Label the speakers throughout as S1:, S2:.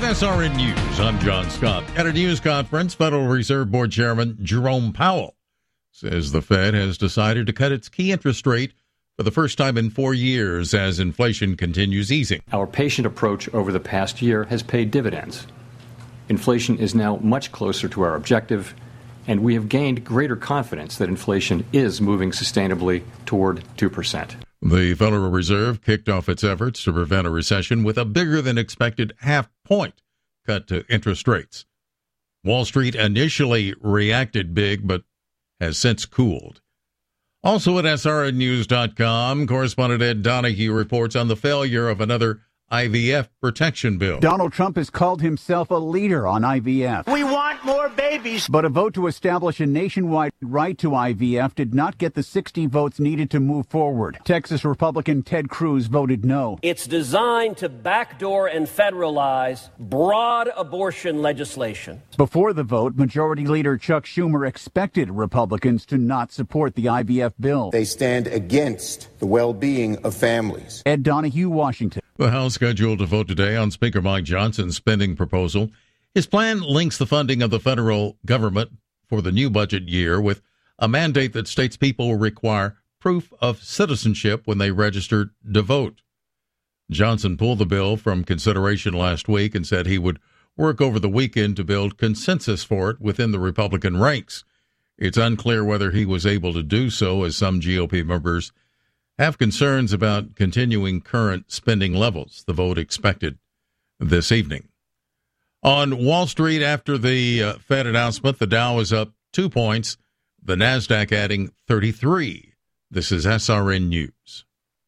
S1: SRN News, I'm John Scott. At a news conference, Federal Reserve Board Chairman Jerome Powell says the Fed has decided to cut its key interest rate for the first time in 4 years as inflation continues easing.
S2: Our patient approach over the past year has paid dividends. Inflation is now much closer to our objective, and we have gained greater confidence that inflation is moving sustainably toward 2%.
S1: The Federal Reserve kicked off its efforts to prevent a recession with a bigger-than-expected half-point cut to interest rates. Wall Street initially reacted big, but has since cooled. Also at SRNnews.com, correspondent Ed Donahue reports on the failure of another IVF protection bill.
S3: Donald Trump has called himself a leader on IVF.
S4: We want more babies.
S3: But a vote to establish a nationwide right to IVF did not get the 60 votes needed to move forward. Texas Republican Ted Cruz voted no.
S5: It's designed to backdoor and federalize broad abortion legislation.
S3: Before the vote, Majority Leader Chuck Schumer expected Republicans to not support the IVF bill.
S6: They stand against the well-being of families.
S3: Ed Donahue, Washington.
S1: The House scheduled to vote today on Speaker Mike Johnson's spending proposal. His plan links the funding of the federal government for the new budget year with a mandate that states people require proof of citizenship when they register to vote. Johnson pulled the bill from consideration last week and said he would work over the weekend to build consensus for it within the Republican ranks. It's unclear whether he was able to do so, as some GOP members have concerns about continuing current spending levels. The vote expected this evening. On Wall Street, after the Fed announcement, the Dow is up 2 points, the NASDAQ adding 33. This is SRN News.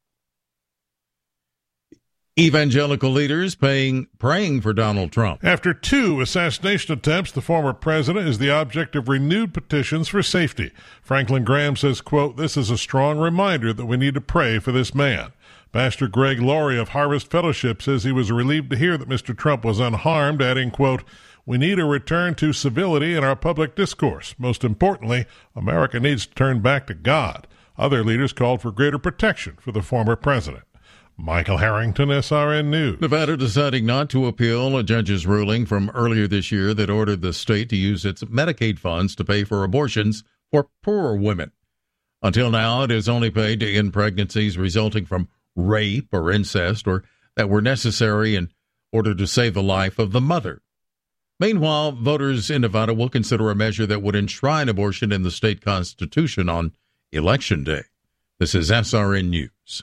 S1: Evangelical leaders praying for Donald Trump.
S7: After 2 assassination attempts, the former president is the object of renewed petitions for safety. Franklin Graham says, quote, "This is a strong reminder that we need to pray for this man." Pastor Greg Laurie of Harvest Fellowship says he was relieved to hear that Mr. Trump was unharmed, adding, quote, "We need a return to civility in our public discourse. Most importantly, America needs to turn back to God." Other leaders called for greater protection for the former president. Michael Harrington, SRN News.
S1: Nevada deciding not to appeal a judge's ruling from earlier this year that ordered the state to use its Medicaid funds to pay for abortions for poorer women. Until now, it has only paid to end pregnancies resulting from rape or incest or that were necessary in order to save the life of the mother. Meanwhile, voters in Nevada will consider a measure that would enshrine abortion in the state constitution on Election Day. This is SRN News.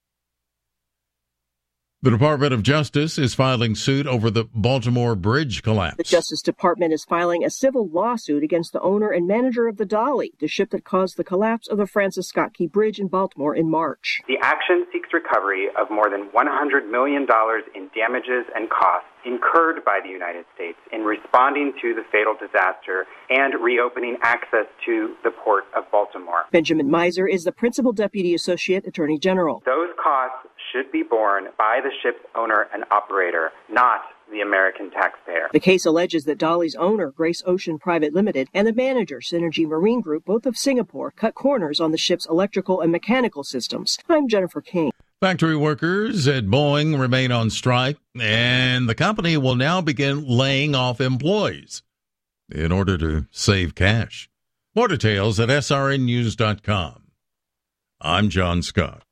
S1: The Department of Justice is filing suit over the Baltimore Bridge collapse.
S8: The Justice Department is filing a civil lawsuit against the owner and manager of the Dolly, the ship that caused the collapse of the Francis Scott Key Bridge in Baltimore in March.
S9: The action seeks recovery of more than $100 million in damages and costs incurred by the United States in responding to the fatal disaster and reopening access to the Port of Baltimore.
S8: Benjamin Miser is the Principal Deputy Associate Attorney General.
S9: Those costs should be borne by the ship's owner and operator, not the American taxpayer.
S8: The case alleges that Dolly's owner, Grace Ocean Private Limited, and the manager, Synergy Marine Group, both of Singapore, cut corners on the ship's electrical and mechanical systems. I'm Jennifer King.
S1: Factory workers at Boeing remain on strike, and the company will now begin laying off employees in order to save cash. More details at srnnews.com. I'm John Scott.